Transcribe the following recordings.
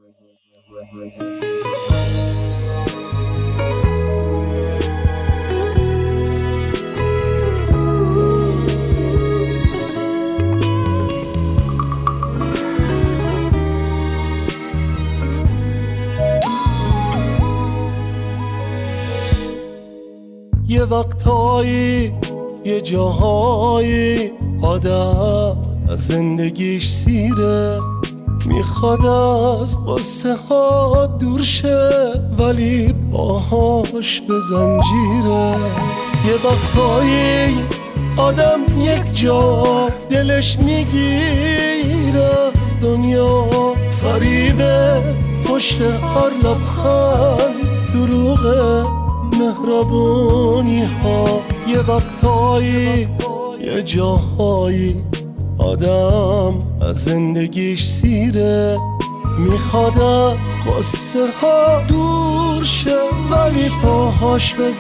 یه وقتایی یه جاهایی آدم از زندگیش سیره، میخواد از قصه ها دور شه ولی پاهاش به زنجیره. یه وقتایی آدم یک جا دلش میگیره از دنیا، فریبه پشت هر لبخند دروغه مهربونی ها. یه وقتایی یه جاهایی آدم از زندگیش سیره، میخواد از قصه ها دور شه ولی پاهاش به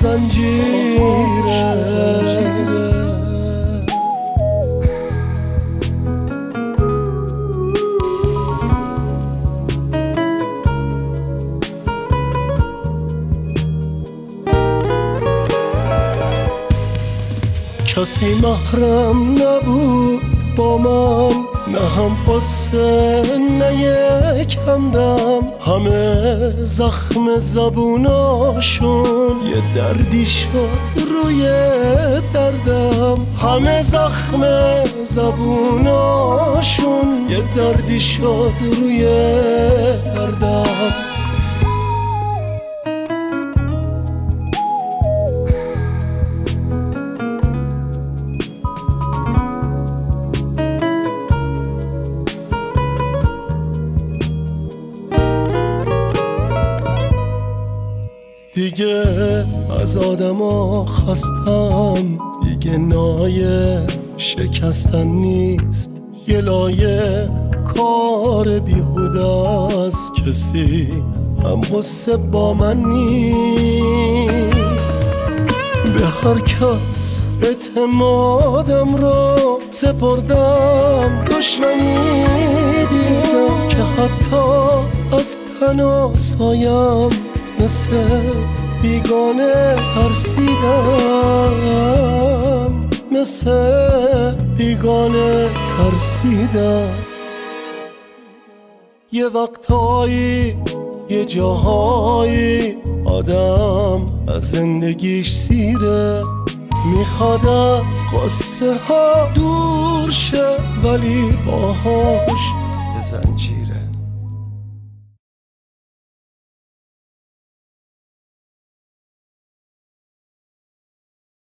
زنجیره. کسی محرم نبود با من، نه هم قصه نه یک همدم، همه زخم زبوناشون یه دردی شد روی دردم، همه زخم زبوناشون یه دردی شد روی دردم. دیگه از آدما خستم، دیگه نایه شکستن نیست، یه لایه کار بیهوده است، کسی هم قصه با من نیست. به هر کس اعتمادم رو سپردم، دشمنی دیدم که حتی از تن و سایم مثل بیگانه ترسیدم، مثل بیگانه ترسیدم. یه وقتایی یه جاهایی آدم از زندگیش سیره، میخواد از قصه ها دور شه ولی باهاش به زنجیر